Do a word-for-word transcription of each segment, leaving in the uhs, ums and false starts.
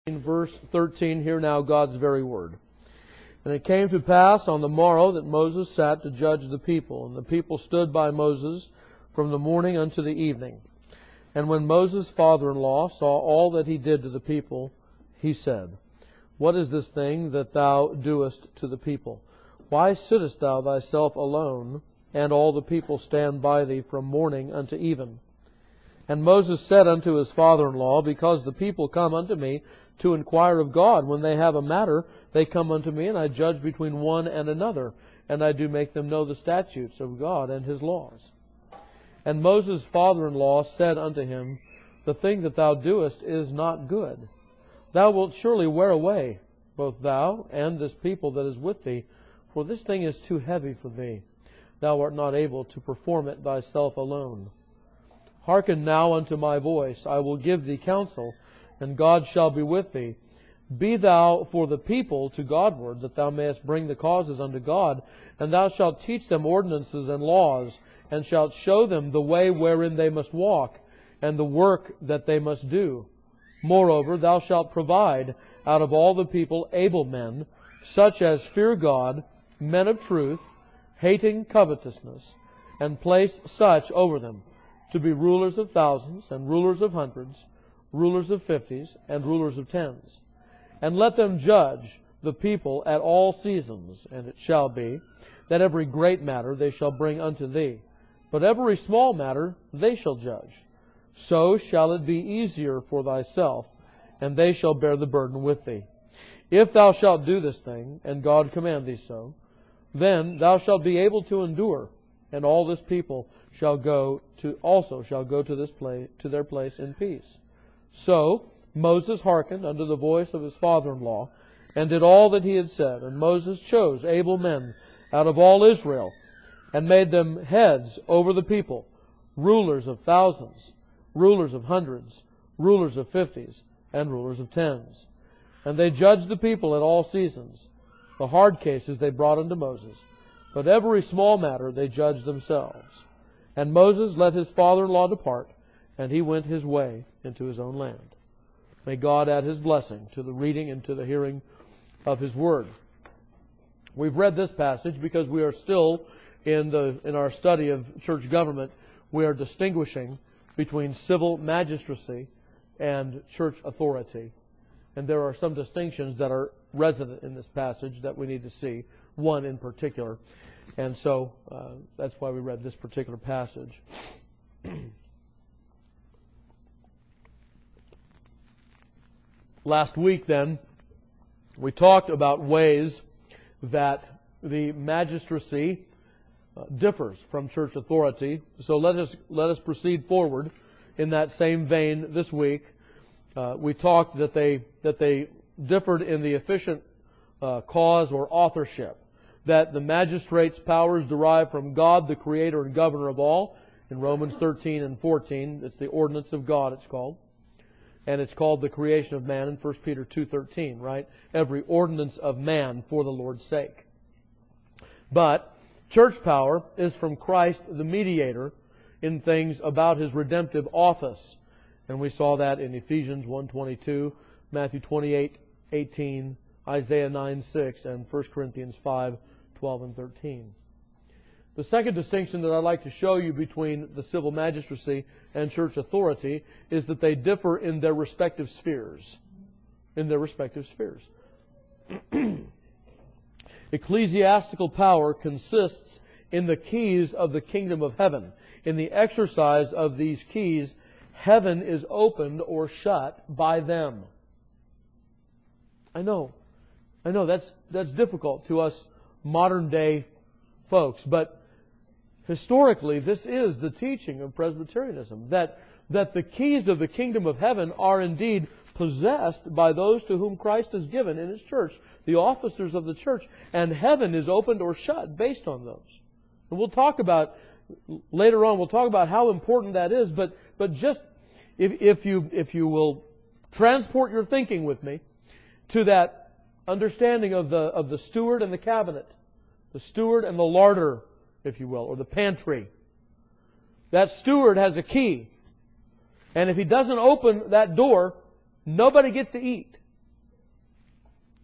Verse thirteen, hear now God's very word. And it came to pass on the morrow that Moses sat to judge the people, and the people stood by Moses from the morning unto the evening. And when Moses' father-in-law saw all that he did to the people, he said, What is this thing that thou doest to the people? Why sittest thou thyself alone, and all the people stand by thee from morning unto even? And Moses said unto his father-in-law, Because the people come unto me to inquire of God. When they have a matter, they come unto me, and I judge between one and another, and I do make them know the statutes of God and His laws. And Moses' father-in-law said unto him, The thing that thou doest is not good. Thou wilt surely wear away, both thou and this people that is with thee, for this thing is too heavy for thee. Thou art not able to perform it thyself alone. Hearken now unto my voice. I will give thee counsel, and God shall be with thee. Be thou for the people to Godward, that thou mayest bring the causes unto God, and thou shalt teach them ordinances and laws, and shalt show them the way wherein they must walk, and the work that they must do. Moreover, thou shalt provide out of all the people able men, such as fear God, men of truth, hating covetousness, and place such over them, to be rulers of thousands, and rulers of hundreds, rulers of fifties, and rulers of tens. And let them judge the people at all seasons, and it shall be, that every great matter they shall bring unto thee, but every small matter they shall judge. So shall it be easier for thyself, and they shall bear the burden with thee. If thou shalt do this thing, and God command thee so, then thou shalt be able to endure, and all this people shall go to also shall go to this place to their place in peace. So Moses hearkened unto the voice of his father-in-law, and did all that he had said. And Moses chose able men out of all Israel, and made them heads over the people, rulers of thousands, rulers of hundreds, rulers of fifties, and rulers of tens. And they judged the people at all seasons. The hard cases they brought unto Moses, but every small matter they judged themselves. And Moses let his father-in-law depart, and he went his way into his own land. May God add His blessing to the reading and to the hearing of His Word. We've read this passage because we are still in the in our study of church government. We are distinguishing between civil magistracy and church authority. And there are some distinctions that are resident in this passage that we need to see, one in particular. And so uh, that's why we read this particular passage. Last week, then, we talked about ways that the magistracy uh, differs from church authority. So let us let us proceed forward in that same vein this week. Uh, we talked that they that they differed in the efficient uh, cause or authorship. That the magistrate's powers derive from God, the Creator and Governor of all. In Romans thirteen and fourteen, it's the ordinance of God, it's called. And it's called the creation of man in First Peter two thirteen, right? Every ordinance of man for the Lord's sake. But church power is from Christ the mediator in things about His redemptive office. And we saw that in Ephesians one twenty-two, Matthew twenty-eight eighteen, Isaiah nine six, and First Corinthians five twelve and thirteen. The second distinction that I'd like to show you between the civil magistracy and church authority is that they differ in their respective spheres. In their respective spheres. Ecclesiastical power consists in the keys of the kingdom of heaven. In the exercise of these keys, heaven is opened or shut by them. I know. I know that's that's difficult to us modern day folks, but historically, this is the teaching of Presbyterianism, that, that the keys of the kingdom of heaven are indeed possessed by those to whom Christ has given in His church, the officers of the church, and heaven is opened or shut based on those. And we'll talk about, later on, we'll talk about how important that is, but, but just, if, if you, if you will transport your thinking with me to that understanding of the, of the steward and the cabinet, the steward and the larder, if you will, or the pantry. That steward has a key. And if he doesn't open that door, nobody gets to eat.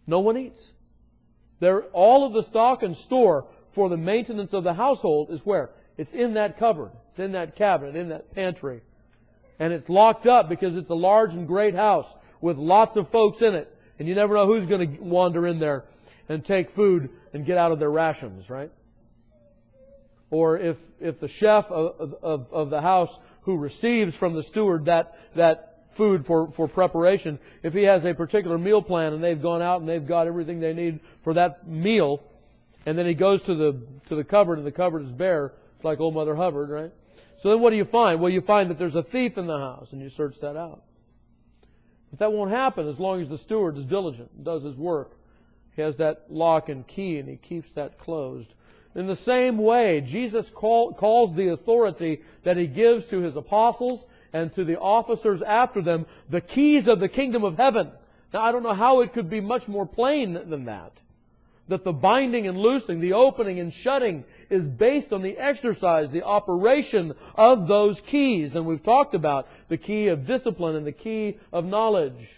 No one eats. They're, all of the stock and store for the maintenance of the household is where? It's in that cupboard. It's in that cabinet, in that pantry. And it's locked up because it's a large and great house with lots of folks in it. And you never know who's going to wander in there and take food and get out of their rations, right? Or if, if the chef of, of, of the house who receives from the steward that, that food for, for preparation, if he has a particular meal plan and they've gone out and they've got everything they need for that meal, and then he goes to the, to the cupboard and the cupboard is bare, it's like old Mother Hubbard, right? So then what do you find? Well, you find that there's a thief in the house and you search that out. But that won't happen as long as the steward is diligent and does his work. He has that lock and key and he keeps that closed. In the same way, Jesus call, calls the authority that He gives to His apostles and to the officers after them the keys of the kingdom of heaven. Now, I don't know how it could be much more plain than that. That the binding and loosing, the opening and shutting is based on the exercise, the operation of those keys. And we've talked about the key of discipline and the key of knowledge.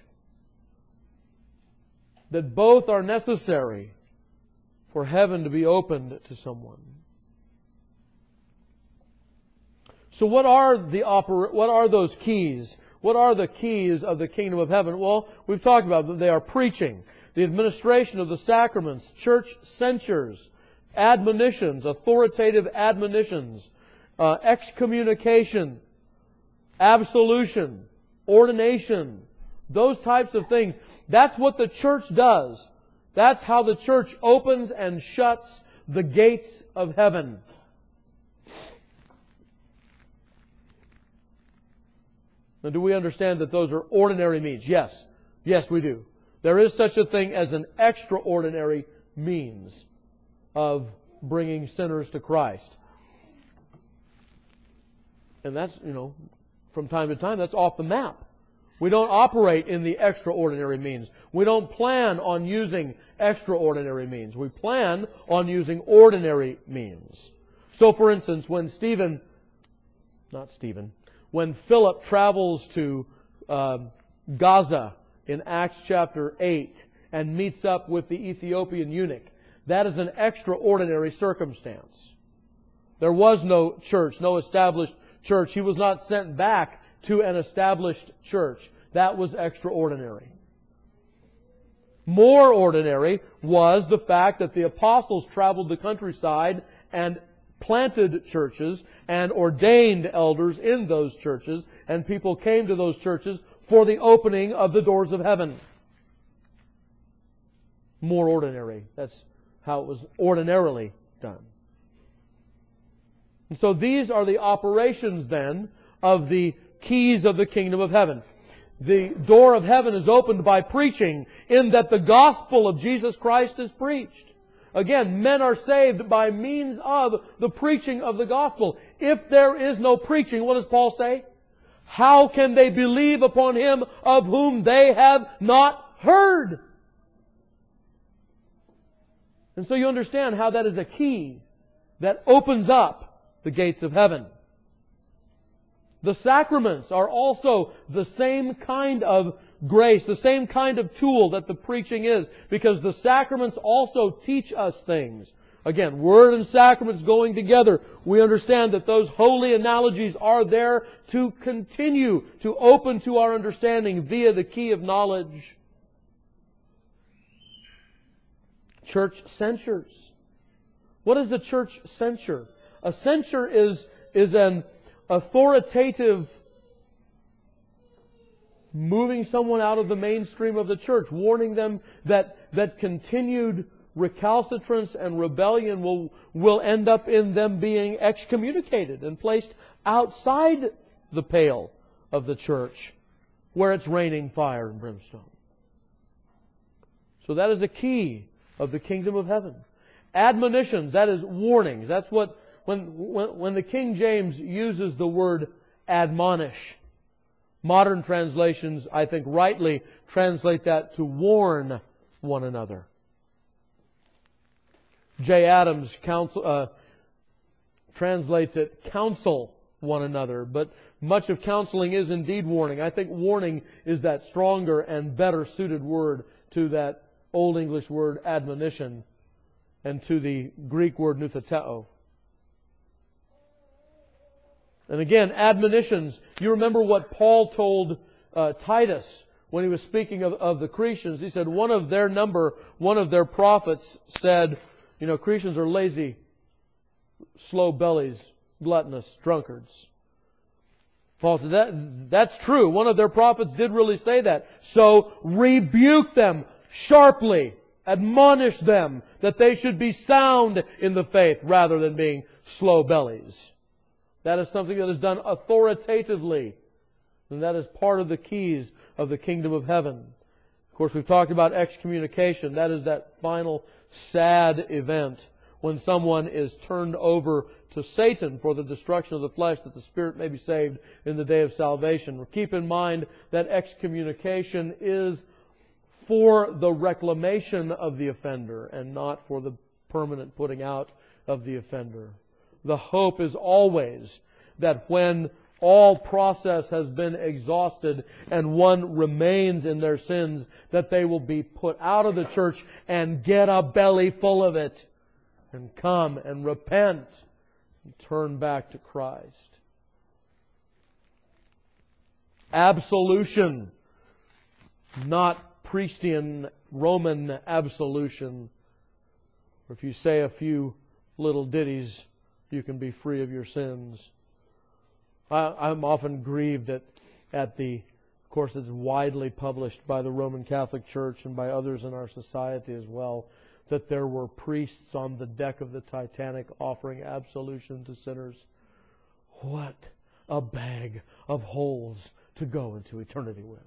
That both are necessary for heaven to be opened to someone. So what are the oper- what are those keys? What are the keys of the kingdom of heaven? Well, we've talked about them. They are preaching, the administration of the sacraments, church censures, admonitions, authoritative admonitions, uh, excommunication, absolution, ordination, those types of things. That's what the church does. That's how the church opens and shuts the gates of heaven. Now, do we understand that those are ordinary means? Yes. Yes, we do. There is such a thing as an extraordinary means of bringing sinners to Christ. And that's, you know, from time to time, that's off the map. We don't operate in the extraordinary means. We don't plan on using extraordinary means. We plan on using ordinary means. So, for instance, when Stephen, not Stephen, when Philip travels to uh, Gaza in Acts chapter eight and meets up with the Ethiopian eunuch, that is an extraordinary circumstance. There was no church, no established church. He was not sent back to an established church. That was extraordinary. More ordinary was the fact that the apostles traveled the countryside and planted churches and ordained elders in those churches, and people came to those churches for the opening of the doors of heaven. More ordinary. That's how it was ordinarily done. And so these are the operations then of the keys of the kingdom of heaven. The door of heaven is opened by preaching, in that the gospel of Jesus Christ is preached. Again, men are saved by means of the preaching of the gospel. If there is no preaching, what does Paul say? How can they believe upon Him of whom they have not heard? And so you understand how that is a key that opens up the gates of heaven. The sacraments are also the same kind of grace, the same kind of tool that the preaching is, because the sacraments also teach us things. Again, Word and sacraments going together. We understand that those holy analogies are there to continue to open to our understanding via the key of knowledge. Church censures. What is the church censure? A censure is, is an authoritative moving someone out of the mainstream of the church, warning them that, that continued recalcitrance and rebellion will, will end up in them being excommunicated and placed outside the pale of the church, where it's raining fire and brimstone. So that is a key of the kingdom of heaven. Admonitions, that is warnings. That's what, when, when, when the King James uses the word admonish, modern translations, I think, rightly translate that to warn one another. J. Adams counsel, uh, translates it counsel one another, but much of counseling is indeed warning. I think warning is that stronger and better suited word to that Old English word admonition and to the Greek word nutheteo. And again, admonitions. You remember what Paul told uh, Titus when he was speaking of, of the Cretans. He said one of their number, one of their prophets said, you know, Cretans are lazy, slow bellies, gluttonous, drunkards. Paul said that, that's true. One of their prophets did really say that. So rebuke them sharply. Admonish them that they should be sound in the faith rather than being slow bellies. That is something that is done authoritatively. And that is part of the keys of the kingdom of heaven. Of course, we've talked about excommunication. That is that final sad event when someone is turned over to Satan for the destruction of the flesh, that the spirit may be saved in the day of salvation. Keep in mind that excommunication is for the reclamation of the offender and not for the permanent putting out of the offender. The hope is always that when all process has been exhausted and one remains in their sins, that they will be put out of the church and get a belly full of it and come and repent and turn back to Christ. Absolution, not Priestian Roman absolution. Or if you say a few little ditties, you can be free of your sins. I, I'm often grieved at, at the, of course it's widely published by the Roman Catholic Church and by others in our society as well, that there were priests on the deck of the Titanic offering absolution to sinners. What a bag of holes to go into eternity with.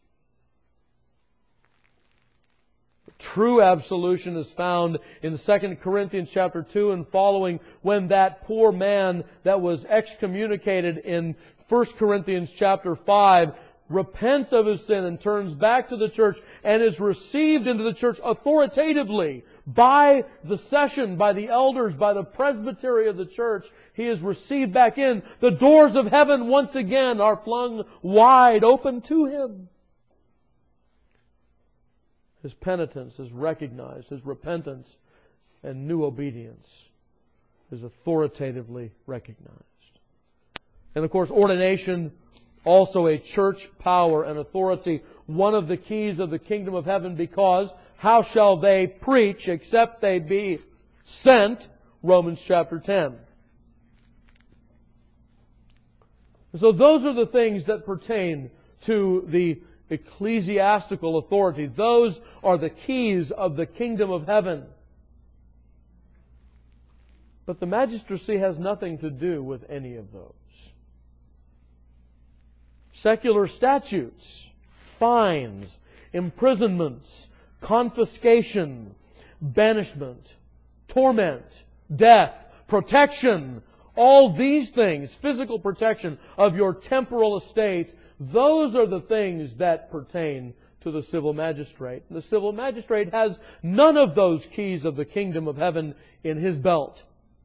True absolution is found in Second Corinthians chapter two and following, when that poor man that was excommunicated in First Corinthians chapter five repents of his sin and turns back to the church and is received into the church authoritatively by the session, by the elders, by the presbytery of the church. He is received back in. The doors of heaven once again are flung wide open to him. His penitence is recognized. His repentance and new obedience is authoritatively recognized. And of course, ordination, also a church power and authority, one of the keys of the kingdom of heaven, because how shall they preach except they be sent? Romans chapter ten. So those are the things that pertain to the ecclesiastical authority. Those are the keys of the kingdom of heaven. But the magistracy has nothing to do with any of those. Secular statutes, fines, imprisonments, confiscation, banishment, torment, death, protection, all these things, physical protection of your temporal estate, those are the things that pertain to the civil magistrate. The civil magistrate has none of those keys of the kingdom of heaven in his belt.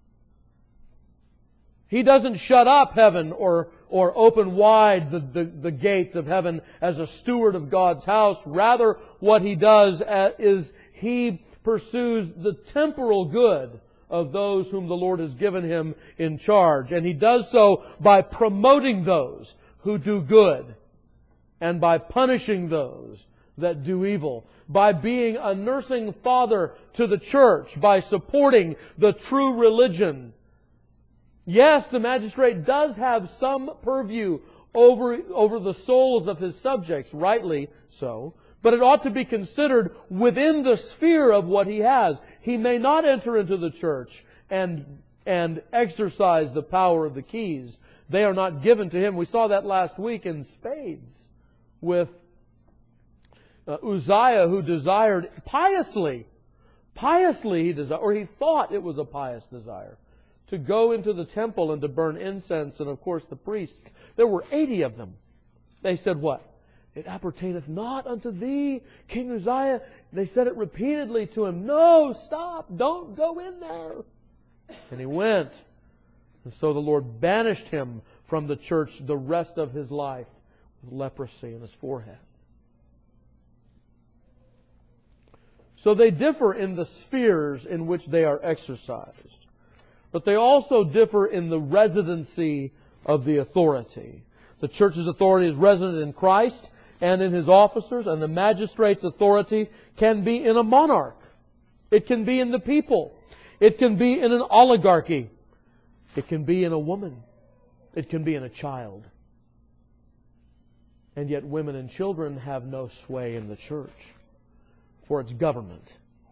He doesn't shut up heaven or, or open wide the, the, the gates of heaven as a steward of God's house. Rather, what he does is he pursues the temporal good of those whom the Lord has given him in charge. And he does so by promoting those who do good, and by punishing those that do evil, by being a nursing father to the church, by supporting the true religion. Yes, the magistrate does have some purview over, over the souls of his subjects, rightly so, but it ought to be considered within the sphere of what he has. He may not enter into the church and, and exercise the power of the keys. They are not given to him. We saw that last week in spades with uh, Uzziah, who desired piously, piously he desired, or he thought it was a pious desire, to go into the temple and to burn incense. And of course the priests, there were eighty of them. They said what? It appertaineth not unto thee, King Uzziah. They said it repeatedly to him. No, stop, don't go in there. And he went. And so the Lord banished him from the church the rest of his life with leprosy in his forehead. So they differ in the spheres in which they are exercised. But they also differ in the residency of the authority. The church's authority is resident in Christ and in His officers, and the magistrate's authority can be in a monarch. It can be in the people. It can be in an oligarchy. It can be in a woman. It can be in a child. And yet women and children have no sway in the church, for its government.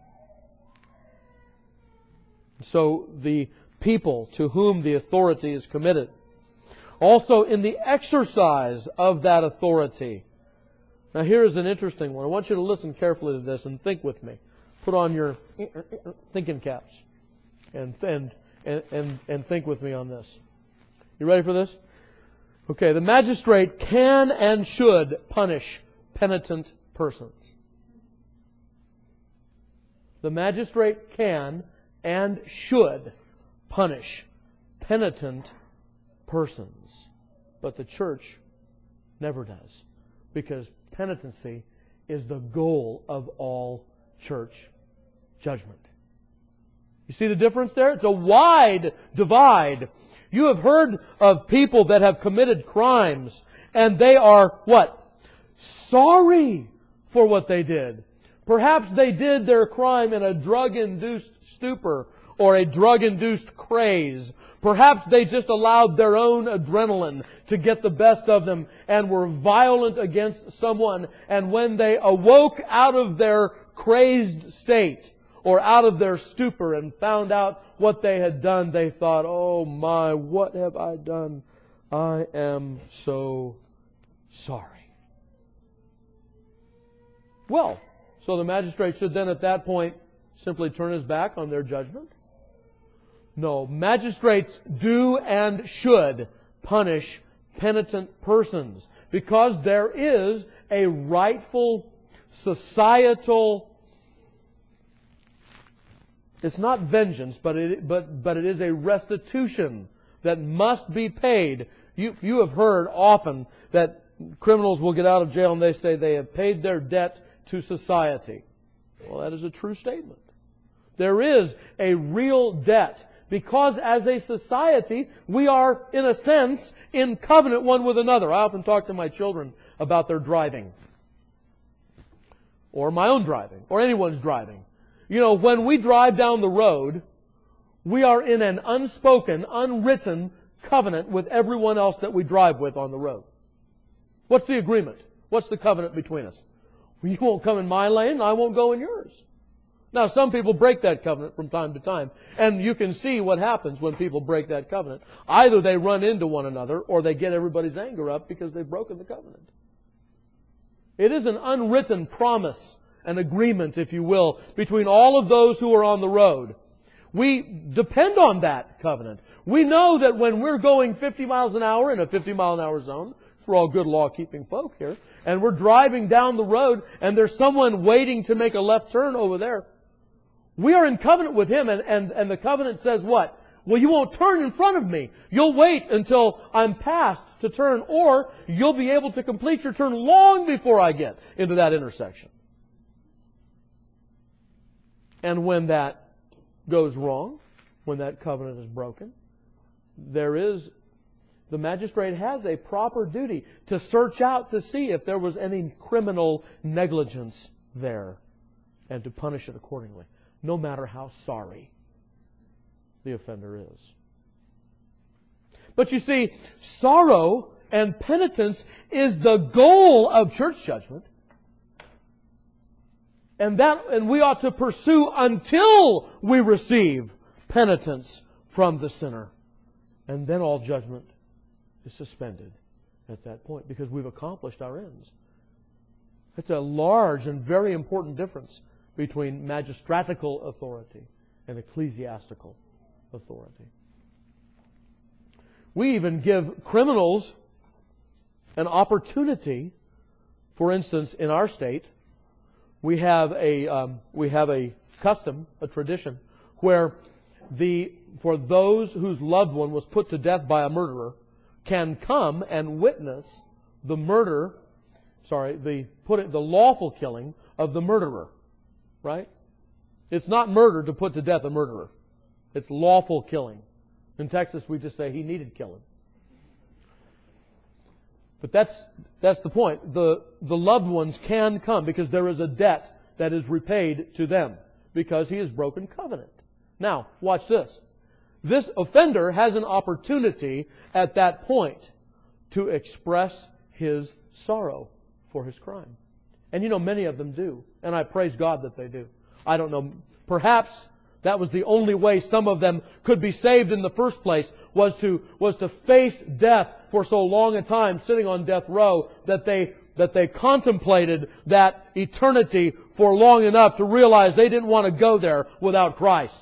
So the people to whom the authority is committed. Also in the exercise of that authority. Now here is an interesting one. I want you to listen carefully to this and think with me. Put on your thinking caps and and and and think with me on this. You ready for this? Okay, the magistrate can and should punish penitent persons. The magistrate can and should punish penitent persons. But the church never does. Because penitency is the goal of all church judgment. You see the difference there? It's a wide divide. You have heard of people that have committed crimes, and they are, what? Sorry for what they did. Perhaps they did their crime in a drug-induced stupor or a drug-induced craze. Perhaps they just allowed their own adrenaline to get the best of them and were violent against someone. And when they awoke out of their crazed state or out of their stupor and found out what they had done, they thought, "Oh my, what have I done? I am so sorry." Well, so the magistrate should then at that point simply turn his back on their judgment? No, magistrates do and should punish penitent persons because there is a rightful societal, it's not vengeance, but it, but, but it is a restitution that must be paid. You, you have heard often that criminals will get out of jail and they say they have paid their debt to society. Well, that is a true statement. There is a real debt because as a society, we are, in a sense, in covenant one with another. I often talk to my children about their driving. Or my own driving. Or anyone's driving. You know, when we drive down the road, we are in an unspoken, unwritten covenant with everyone else that we drive with on the road. What's the agreement? What's the covenant between us? Well, you won't come in my lane, and I won't go in yours. Now, some people break that covenant from time to time, and you can see what happens when people break that covenant. Either they run into one another, or they get everybody's anger up because they've broken the covenant. It is an unwritten promise, an agreement, if you will, between all of those who are on the road. We depend on that covenant. We know that when we're going fifty miles an hour in a fifty mile an hour zone, we're all good law-keeping folk here, and we're driving down the road, and there's someone waiting to make a left turn over there. We are in covenant with Him, and, and, and the covenant says what? Well, you won't turn in front of me. You'll wait until I'm past to turn, or you'll be able to complete your turn long before I get into that intersection. And when that goes wrong, when that covenant is broken, there is, the magistrate has a proper duty to search out to see if there was any criminal negligence there and to punish it accordingly, no matter how sorry the offender is. But you see, sorrow and penitence is the goal of church judgment. And that, and we ought to pursue until we receive penitence from the sinner. And then all judgment is suspended at that point because we've accomplished our ends. It's a large and very important difference between magistratical authority and ecclesiastical authority. We even give criminals an opportunity. For instance, in our state, we have a um, we have a custom, a tradition, where the for those whose loved one was put to death by a murderer can come and witness the murder, sorry, the put it, the lawful killing of the murderer. Right? It's not murder to put to death a murderer. It's lawful killing. In Texas, we just say he needed killing. But that's that's the point. The, the loved ones can come because there is a debt that is repaid to them because he has broken covenant. Now, watch this. This offender has an opportunity at that point to express his sorrow for his crime. And you know, many of them do. And I praise God that they do. I don't know. Perhaps that was the only way some of them could be saved in the first place, was to, was to face death for so long a time, sitting on death row, that they, that they contemplated that eternity for long enough to realize they didn't want to go there without Christ.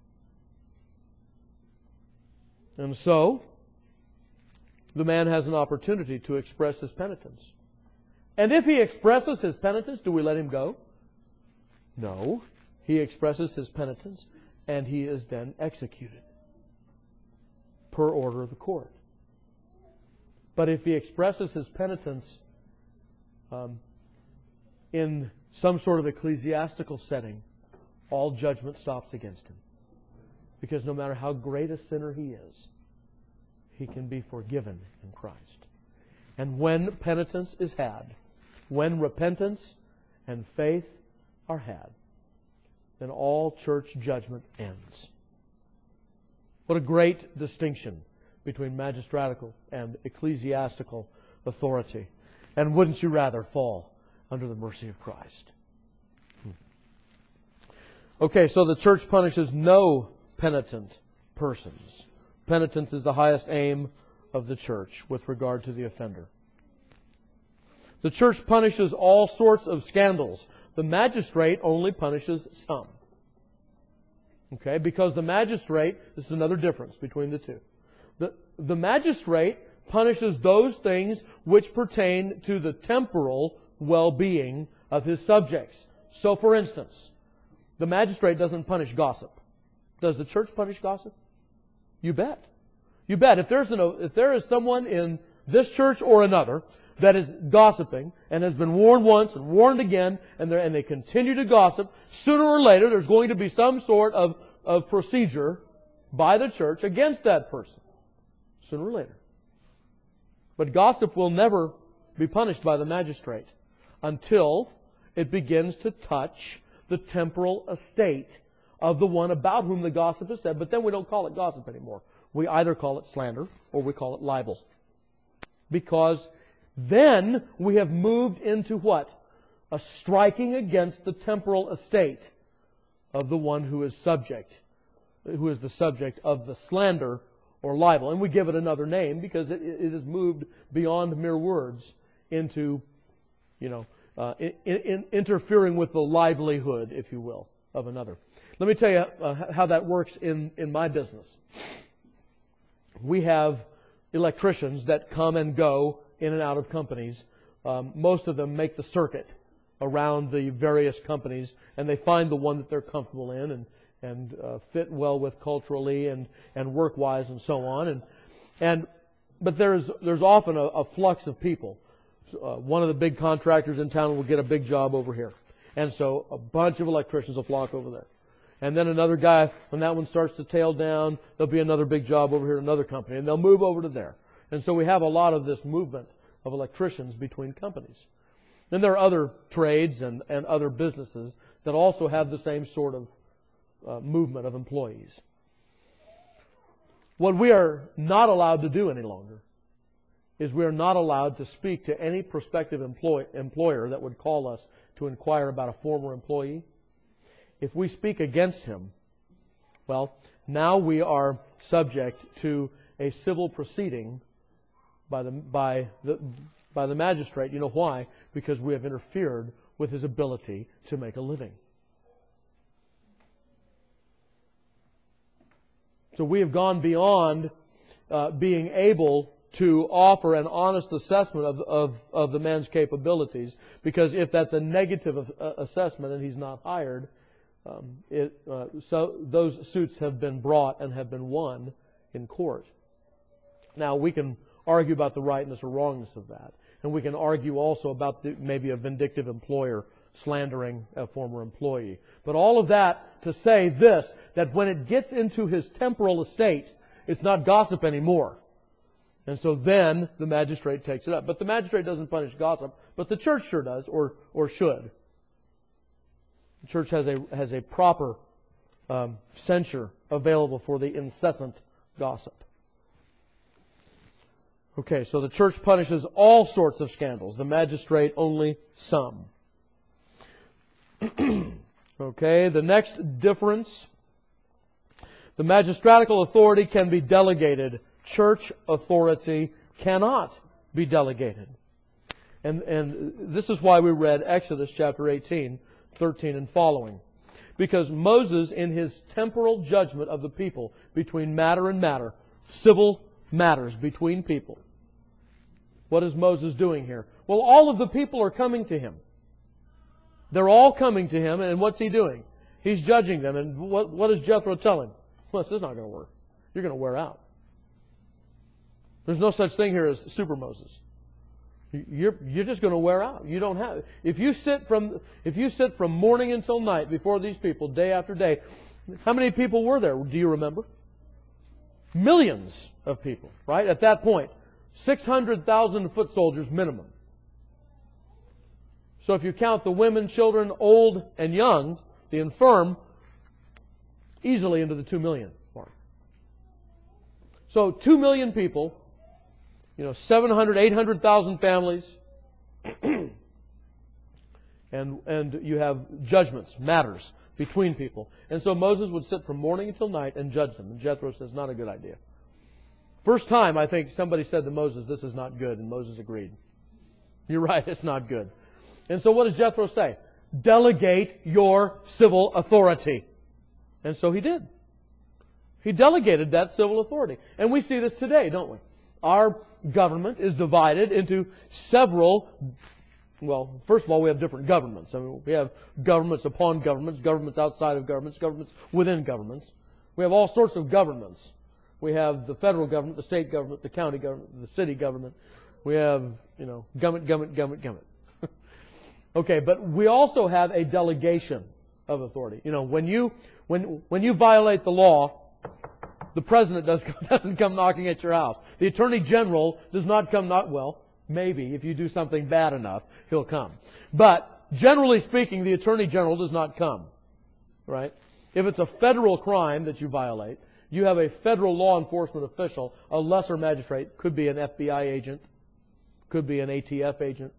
And so, the man has an opportunity to express his penitence. And if he expresses his penitence, do we let him go? No. He expresses his penitence, and he is then executed per order of the court. But if he expresses his penitence um, in some sort of ecclesiastical setting, all judgment stops against him. Because no matter how great a sinner he is, he can be forgiven in Christ. And when penitence is had, when repentance and faith are had, then all church judgment ends. What a great distinction between magistratical and ecclesiastical authority. And wouldn't you rather fall under the mercy of Christ? Okay, so the church punishes no penitent persons. Penitence is the highest aim of the church with regard to the offender. The church punishes all sorts of scandals. The magistrate only punishes some. Okay, because the magistrate, this is another difference between the two. The, the magistrate punishes those things which pertain to the temporal well-being of his subjects. So, for instance, the magistrate doesn't punish gossip. Does the church punish gossip? You bet. You bet. If there's an, if there is someone in this church or another that is gossiping and has been warned once and warned again, and, and they continue to gossip, sooner or later there's going to be some sort of, of procedure by the church against that person. Sooner or later. But gossip will never be punished by the magistrate until it begins to touch the temporal estate of the one about whom the gossip is said. But then we don't call it gossip anymore. We either call it slander or we call it libel. Because then we have moved into what? A striking against the temporal estate of the one who is subject, who is the subject of the slander or libel. And we give it another name because it, it has moved beyond mere words into, you know, uh, in, in, interfering with the livelihood, if you will, of another. Let me tell you uh, how that works in, in my business. We have electricians that come and go in and out of companies. Um, most of them make the circuit around the various companies, and they find the one that they're comfortable in and, and uh, fit well with culturally and, and work-wise and so on. And, and but there's there's often a, a flux of people. Uh, one of the big contractors in town will get a big job over here. And so a bunch of electricians will flock over there. And then another guy, when that one starts to tail down, there'll be another big job over here at another company, and they'll move over to there. And so we have a lot of this movement of electricians between companies. Then there are other trades and, and other businesses that also have the same sort of uh, movement of employees. What we are not allowed to do any longer is we are not allowed to speak to any prospective employ, employer that would call us to inquire about a former employee. If we speak against him, well, now we are subject to a civil proceeding by the by the by the magistrate. You know why? Because we have interfered with his ability to make a living. So we have gone beyond uh, being able to offer an honest assessment of, of, of the man's capabilities, because if that's a negative of, uh, assessment and he's not hired, um, it, uh, so those suits have been brought and have been won in court. Now we can argue about the rightness or wrongness of that, and we can argue also about the, maybe a vindictive employer slandering a former employee. But all of that to say this, that when it gets into his temporal estate, it's not gossip anymore. And so then the magistrate takes it up. But the magistrate doesn't punish gossip, but the church sure does, or or should. The church has a has a proper um, censure available for the incessant gossip. Okay, so the church punishes all sorts of scandals. The magistrate only some. Okay, the next difference. The magistratical authority can be delegated. Church authority cannot be delegated. And, and this is why we read Exodus chapter eighteen, thirteen and following. Because Moses, in his temporal judgment of the people between matter and matter, civil matters between people. What is Moses doing here? Well, all of the people are coming to him. They're all coming to him, and what's he doing? He's judging them. And what, what does Jethro tell him? Well, this is not going to work. You're going to wear out. There's no such thing here as super Moses. You're, you're just going to wear out. You don't have, if you sit from, if you sit from morning until night before these people, day after day, how many people were there? Do you remember? Millions of people, right? At that point, six hundred thousand foot soldiers minimum. So if you count the women, children, old and young, the infirm, easily into the two million mark. So two million people, you know, seven hundred, eight hundred thousand families, and and you have judgments, matters between people. And so Moses would sit from morning until night and judge them. And Jethro says, not a good idea. First time, I think somebody said to Moses, this is not good, and Moses agreed. You're right, it's not good. And so what does Jethro say? Delegate your civil authority. And so he did. He delegated that civil authority. And we see this today, don't we? Our government is divided into several, well, first of all, we have different governments. I mean, we have governments upon governments, governments outside of governments, governments within governments. We have all sorts of governments. We have the federal government, the state government, the county government, the city government. We have, you know, government, government, government, government. Okay, but we also have a delegation of authority. You know, when you when when you violate the law, the president does, doesn't come knocking at your house. The attorney general does not come knock. Well, maybe if you do something bad enough, he'll come. But generally speaking, the attorney general does not come. Right? If it's a federal crime that you violate, you have a federal law enforcement official, a lesser magistrate, could be an F B I agent, could be an A T F agent,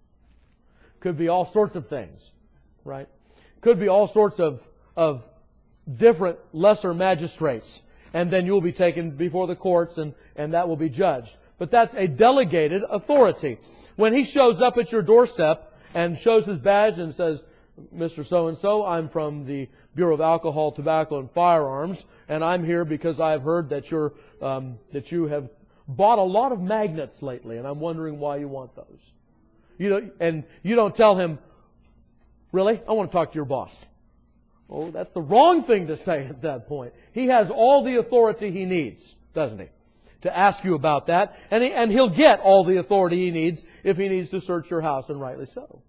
could be all sorts of things, right? Could be all sorts of, of different lesser magistrates. And then you'll be taken before the courts and, and that will be judged. But that's a delegated authority. When he shows up at your doorstep and shows his badge and says, Mister So-and-so, I'm from the Bureau of Alcohol, Tobacco, and Firearms, and I'm here because I've heard that you're, um, that you have bought a lot of magnets lately, and I'm wondering why you want those. You know, and you don't tell him, really? I want to talk to your boss. Oh, that's the wrong thing to say at that point. He has all the authority he needs, doesn't he? To ask you about that. And, he, and he'll get all the authority he needs if he needs to search your house, and rightly so.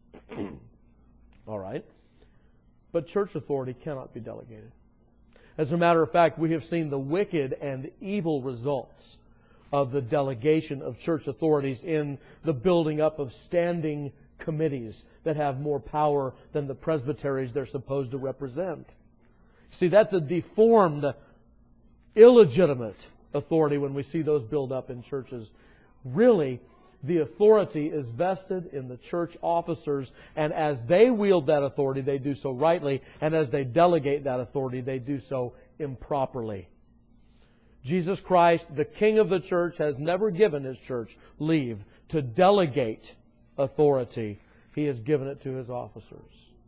All right. But church authority cannot be delegated. As a matter of fact, we have seen the wicked and evil results of the delegation of church authorities in the building up of standing committees that have more power than the presbyteries they're supposed to represent. See, that's a deformed, illegitimate authority when we see those build up in churches. Really, the authority is vested in the church officers, and as they wield that authority, they do so rightly, and as they delegate that authority, they do so improperly. Jesus Christ, the King of the church, has never given His church leave to delegate authority. He has given it to His officers.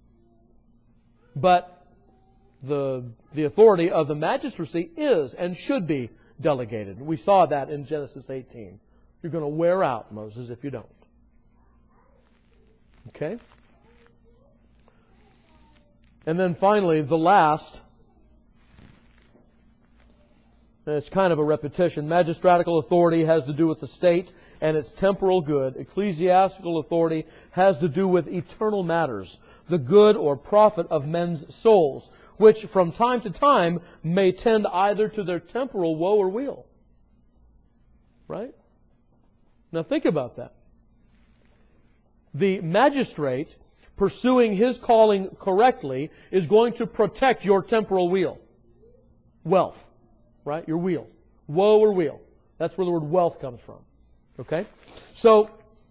But the, the authority of the magistracy is and should be delegated. We saw that in Genesis eighteen. You're going to wear out, Moses, if you don't. Okay? And then finally, the last It's kind of a repetition. Magistratical authority has to do with the state and its temporal good. Ecclesiastical authority has to do with eternal matters, the good or profit of men's souls, which from time to time may tend either to their temporal woe or weal. Right? Now think about that. The magistrate, pursuing his calling correctly, is going to protect your temporal weal. Wealth. Right? Your weal. Woe or weal. That's where the word wealth comes from. Okay? So,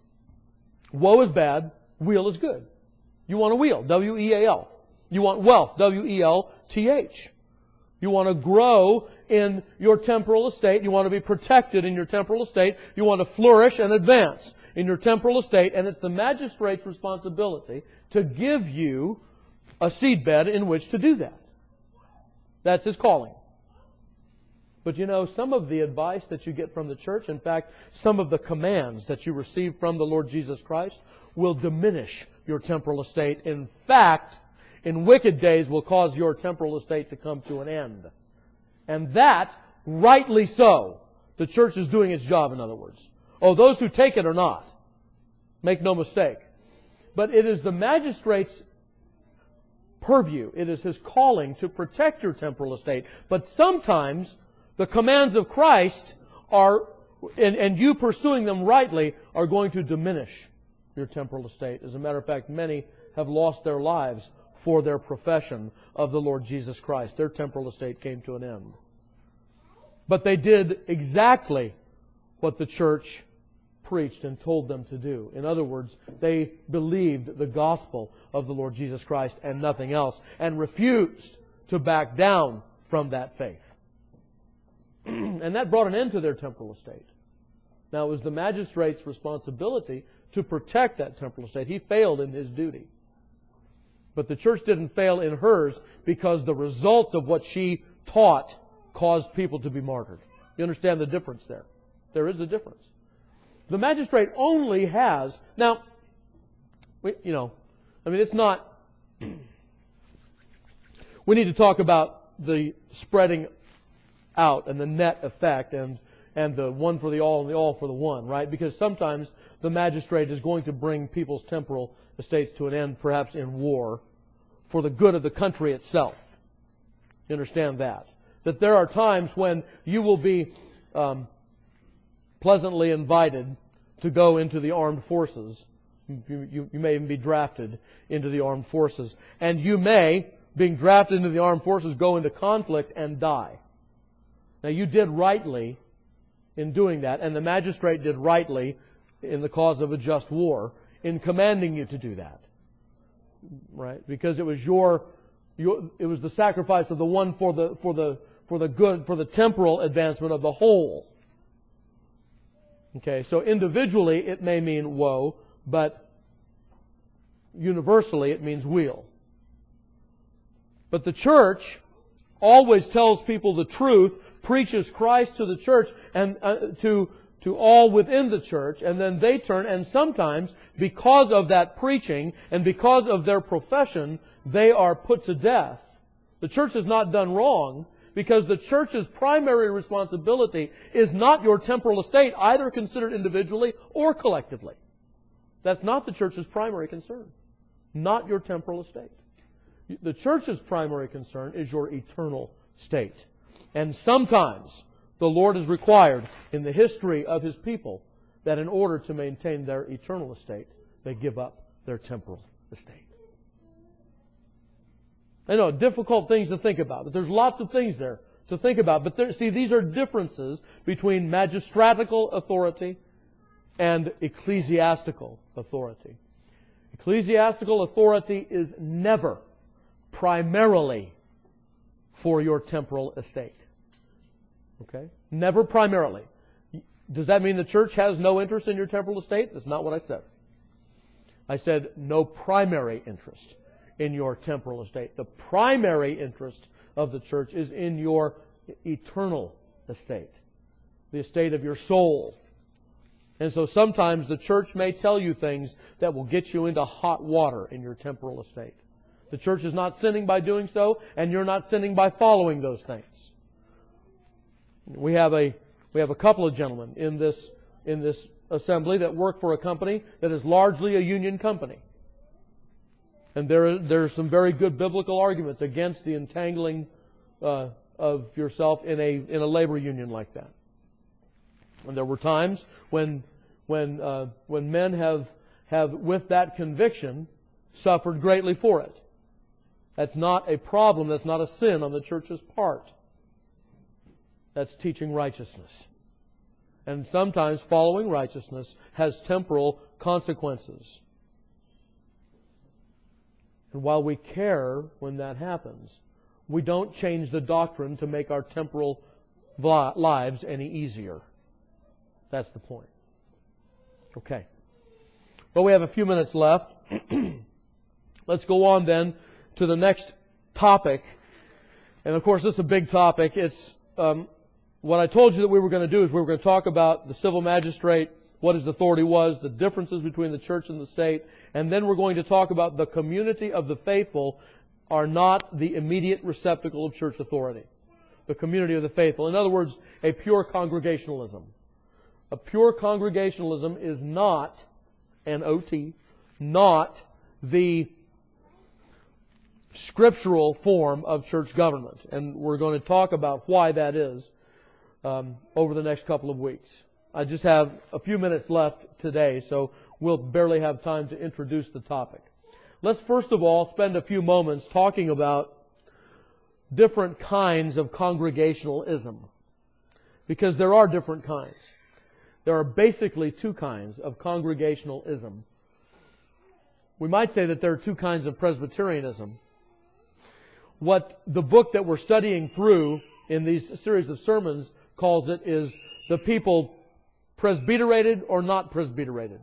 woe is bad, weal is good. You want a weal, W E A L. You want wealth, W E L T H. You want to grow in your temporal estate. You want to be protected in your temporal estate. You want to flourish and advance in your temporal estate. And it's the magistrate's responsibility to give you a seedbed in which to do that. That's his calling. But you know, some of the advice that you get from the church, in fact, some of the commands that you receive from the Lord Jesus Christ, will diminish your temporal estate. In fact, in wicked days will cause your temporal estate to come to an end. And that, rightly so. The church is doing its job, in other words. Oh, those who take it are not. Make no mistake. But it is the magistrate's purview. It is his calling to protect your temporal estate. But sometimes the commands of Christ are, and, and you pursuing them rightly, are going to diminish your temporal estate. As a matter of fact, many have lost their lives for their profession of the Lord Jesus Christ. Their temporal estate came to an end. But they did exactly what the church preached and told them to do. In other words, they believed the gospel of the Lord Jesus Christ and nothing else, and refused to back down from that faith. And that brought an end to their temporal estate. Now, it was the magistrate's responsibility to protect that temporal estate. He failed in his duty. But the church didn't fail in hers because the results of what she taught caused people to be martyred. You understand the difference there? There is a difference. The magistrate only has... Now, you know, I mean, it's not... We need to talk about the spreading out and the net effect and, and the one for the all and the all for the one, right? Because sometimes the magistrate is going to bring people's temporal estates to an end, perhaps in war, for the good of the country itself. You understand that? That there are times when you will be um, pleasantly invited to go into the armed forces. You, you, you may even be drafted into the armed forces. And you may, being drafted into the armed forces, go into conflict and die. Now, you did rightly in doing that, and the magistrate did rightly in the cause of a just war in commanding you to do that. Right? Because it was your, your it was the sacrifice of the one for the for the for the good, for the temporal advancement of the whole. Okay, so individually it may mean woe, but universally it means weal. But the church always tells people the truth, preaches Christ to the church and uh, to to all within the church, and then they turn, and sometimes because of that preaching and because of their profession, they are put to death. The church has not done wrong, because the church's primary responsibility is not your temporal estate, either considered individually or collectively. That's not the church's primary concern. Not your temporal estate. The church's primary concern is your eternal state. And sometimes the Lord is required in the history of His people that in order to maintain their eternal estate, they give up their temporal estate. I know, difficult things to think about, but there's lots of things there to think about. But there, see, these are differences between magistratical authority and ecclesiastical authority. Ecclesiastical authority is never primarily for your temporal estate. Okay? Never primarily. Does that mean the church has no interest in your temporal estate? That's not what I said. I said no primary interest in your temporal estate. The primary interest of the church is in your eternal estate, the estate of your soul. And so sometimes the church may tell you things that will get you into hot water in your temporal estate. The church is not sinning by doing so, and you're not sinning by following those things. We have a we have a couple of gentlemen in this in this assembly that work for a company that is largely a union company. And there there are some very good biblical arguments against the entangling uh, of yourself in a in a labor union like that. And there were times when when uh, when men have have with that conviction suffered greatly for it. That's not a problem. That's not a sin on the church's part. That's teaching righteousness. And sometimes following righteousness has temporal consequences. And while we care when that happens, we don't change the doctrine to make our temporal lives any easier. That's the point. Okay. Well, we have a few minutes left. Let's go on then to the next topic. And of course, this is a big topic. It's um, what I told you that we were going to do is we were going to talk about the civil magistrate, what his authority was, the differences between the church and the state, and then we're going to talk about the community of the faithful are not the immediate receptacle of church authority. The community of the faithful. In other words, a pure congregationalism. A pure congregationalism is not, N O T, not the scriptural form of church government. And we're going to talk about why that is um, over the next couple of weeks. I just have a few minutes left today, so we'll barely have time to introduce the topic. Let's first of all spend a few moments talking about different kinds of congregationalism. Because there are different kinds. There are basically two kinds of congregationalism. We might say that there are two kinds of Presbyterianism. What the book that we're studying through in these series of sermons calls it is the people presbyterated or not presbyterated.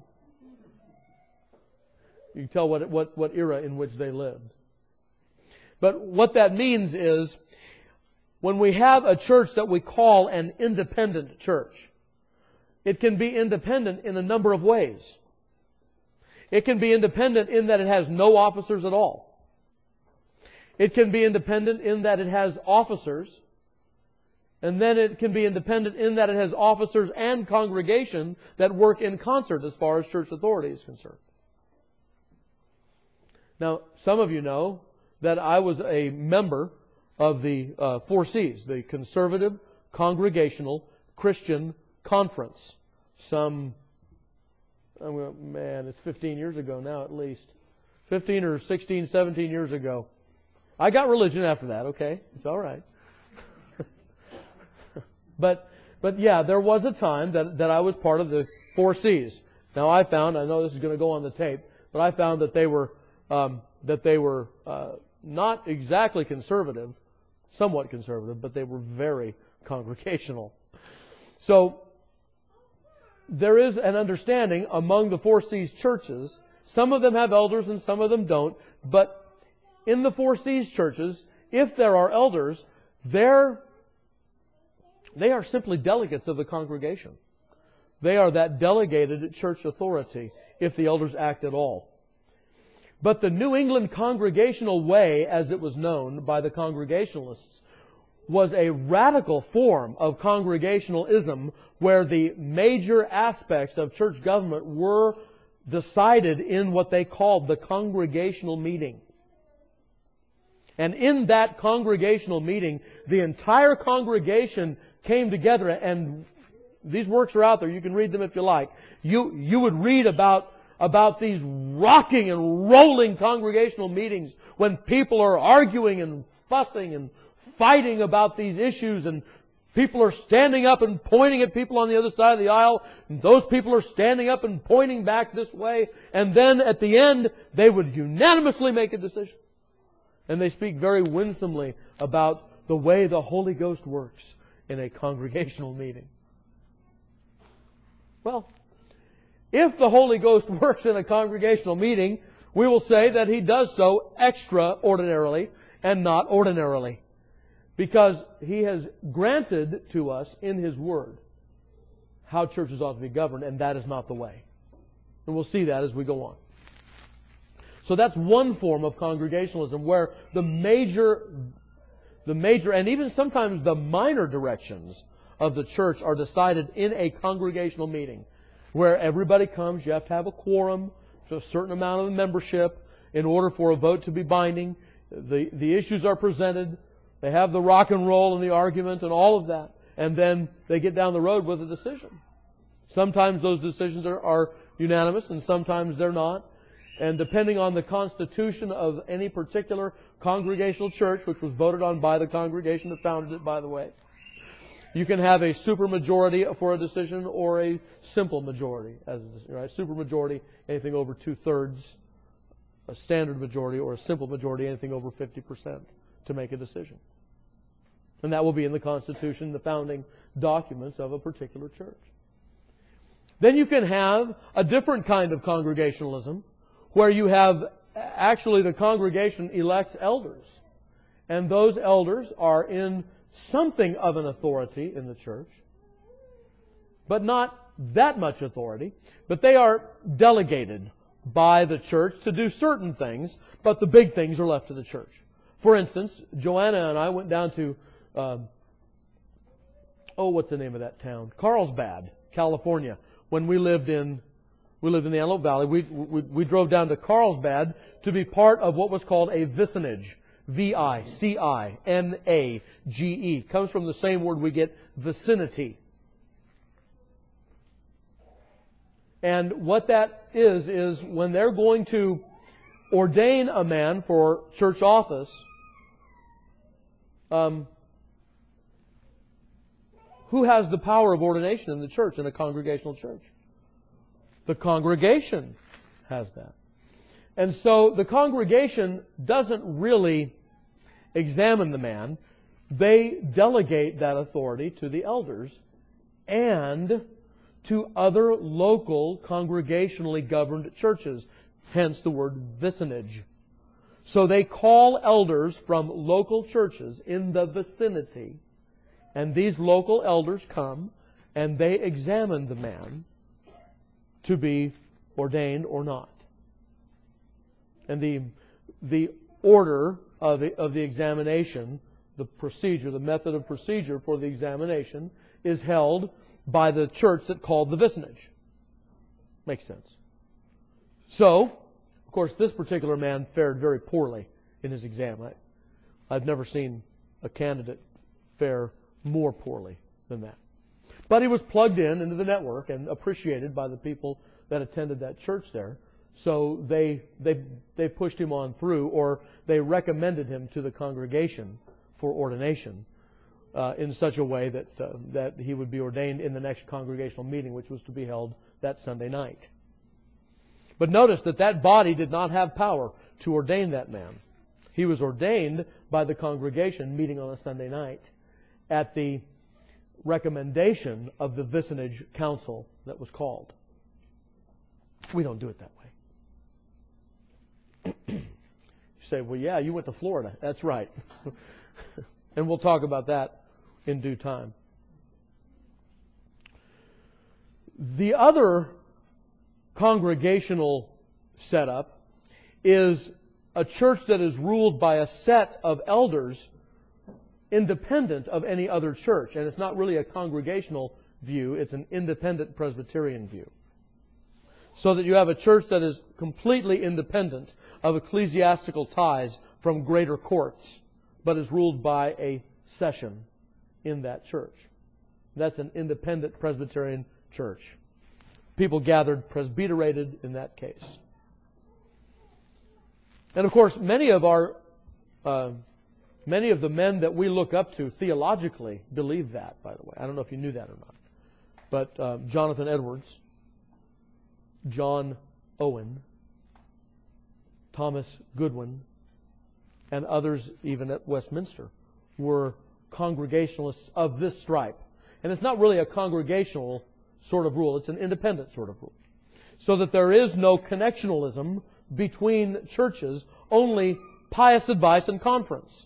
You can tell what, what, what era in which they lived. But what that means is when we have a church that we call an independent church, it can be independent in a number of ways. It can be independent in that it has no officers at all. It can be independent in that it has officers. And then it can be independent in that it has officers and congregation that work in concert as far as church authority is concerned. Now, some of you know that I was a member of the uh, four C's, the Conservative Congregational Christian Conference. Some, oh, man, it's fifteen years ago now at least. fifteen or sixteen, seventeen years ago. I got religion after that, okay? It's all right. but, but yeah, there was a time that, that I was part of the four C's. Now I found, I know this is going to go on the tape, but I found that they were, um, that they were uh, not exactly conservative, somewhat conservative, but they were very congregational. So, there is an understanding among the four C's churches. Some of them have elders and some of them don't. But in the four C's churches, if there are elders, they're, they are simply delegates of the congregation. They are that delegated church authority if the elders act at all. But the New England Congregational Way, as it was known by the Congregationalists, was a radical form of congregationalism where the major aspects of church government were decided in what they called the congregational meeting. And in that congregational meeting, the entire congregation came together, and these works are out there. You can read them if you like. You, you would read about, about these rocking and rolling congregational meetings when people are arguing and fussing and fighting about these issues, and people are standing up and pointing at people on the other side of the aisle, and those people are standing up and pointing back this way, and then at the end, they would unanimously make a decision. And they speak very winsomely about the way the Holy Ghost works in a congregational meeting. Well, if the Holy Ghost works in a congregational meeting, we will say that He does so extraordinarily and not ordinarily. Because He has granted to us in His Word how churches ought to be governed, and that is not the way. And we'll see that as we go on. So that's one form of congregationalism where the major, the major, and even sometimes the minor directions of the church are decided in a congregational meeting where everybody comes. You have to have a quorum, so a certain amount of membership in order for a vote to be binding. The, the issues are presented. They have the rock and roll and the argument and all of that. And then they get down the road with a decision. Sometimes those decisions are, are unanimous and sometimes they're not. And depending on the constitution of any particular congregational church, which was voted on by the congregation that founded it, by the way, you can have a supermajority for a decision or a simple majority as a decision. Right? Supermajority, anything over two-thirds. A standard majority or a simple majority, anything over fifty percent to make a decision. And that will be in the Constitution, the founding documents of a particular church. Then you can have a different kind of congregationalism where you have actually the congregation elects elders. And those elders are in something of an authority in the church, but not that much authority, but they are delegated by the church to do certain things, but the big things are left to the church. For instance, Joanna and I went down to, um, oh, what's the name of that town? Carlsbad, California. When we lived in, we lived in the Antelope Valley, we, we, we drove down to Carlsbad to be part of what was called a vicinage. V I C I N A G E. Comes from the same word we get vicinity. And what that is, is when they're going to ordain a man for church office, um, who has the power of ordination in the church, in a congregational church? The congregation has that. And so the congregation doesn't really examine the man. They delegate that authority to the elders and to other local congregationally governed churches, hence the word vicinage. So they call elders from local churches in the vicinity, and these local elders come and they examine the man to be ordained or not. And the the order of the, of the examination, the procedure, the method of procedure for the examination is held by the church that called the vicinage. Makes sense. So, of course, this particular man fared very poorly in his exam. I, I've never seen a candidate fare more poorly than that. But he was plugged in into the network and appreciated by the people that attended that church there. So they they they pushed him on through, or they recommended him to the congregation for ordination uh, in such a way that uh, that he would be ordained in the next congregational meeting, which was to be held that Sunday night. But notice that that body did not have power to ordain that man. He was ordained by the congregation meeting on a Sunday night at the recommendation of the vicinage council that was called. We don't do it that way. You say, well, yeah, you went to Florida. That's right. And we'll talk about that in due time. The other congregational setup is a church that is ruled by a set of elders independent of any other church. And it's not really a congregational view, it's an independent Presbyterian view. So that you have a church that is completely independent of ecclesiastical ties from greater courts, but is ruled by a session in that church. That's an independent Presbyterian church. People gathered presbyterated in that case. And of course, many of our, uh, many of the men that we look up to theologically believe that, by the way. I don't know if you knew that or not. But uh, Jonathan Edwards, John Owen, Thomas Goodwin, and others even at Westminster were Congregationalists of this stripe. And it's not really a congregational sort of rule, it's an independent sort of rule. So that there is no connectionalism between churches, only pious advice and conference.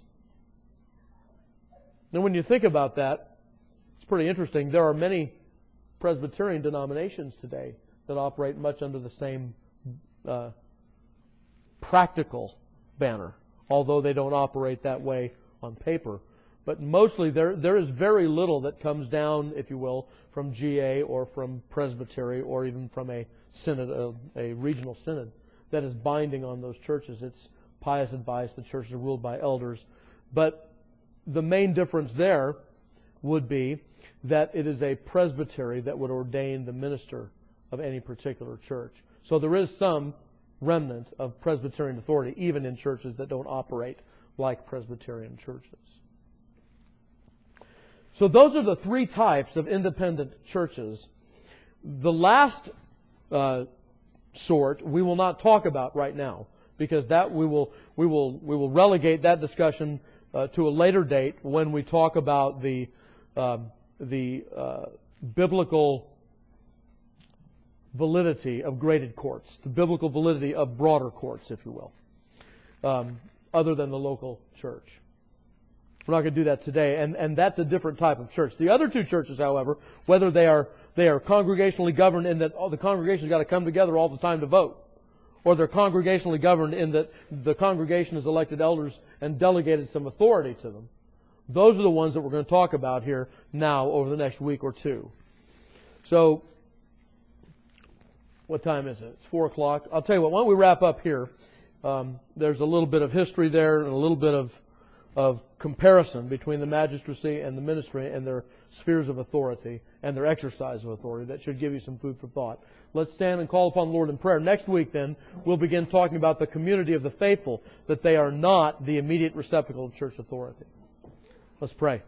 And when you think about that, it's pretty interesting. There are many Presbyterian denominations today that operate much under the same uh, practical banner, although they don't operate that way on paper. But mostly there there is very little that comes down, if you will, from G A or from presbytery or even from a synod, a, a regional synod, that is binding on those churches. It's pious advice. The churches are ruled by elders. But the main difference there would be that it is a presbytery that would ordain the minister of any particular church. So there is some remnant of Presbyterian authority, even in churches that don't operate like Presbyterian churches. So those are the three types of independent churches. The last uh, sort we will not talk about right now, because that we will we will we will relegate that discussion uh, to a later date when we talk about the uh, the uh, biblical validity of graded courts, the biblical validity of broader courts, if you will, um, other than the local church. We're not going to do that today, and, and that's a different type of church. The other two churches, however, whether they are they are congregationally governed in that all the congregation's got to come together all the time to vote, or they're congregationally governed in that the congregation has elected elders and delegated some authority to them. Those are the ones that we're going to talk about here now over the next week or two. So, what time is it? It's four o'clock. I'll tell you what, why don't we wrap up here? Um, there's a little bit of history there and a little bit of of comparison between the magistracy and the ministry and their spheres of authority and their exercise of authority. That should give you some food for thought. Let's stand and call upon the Lord in prayer. Next week, then, we'll begin talking about the community of the faithful, that they are not the immediate receptacle of church authority. Let's pray.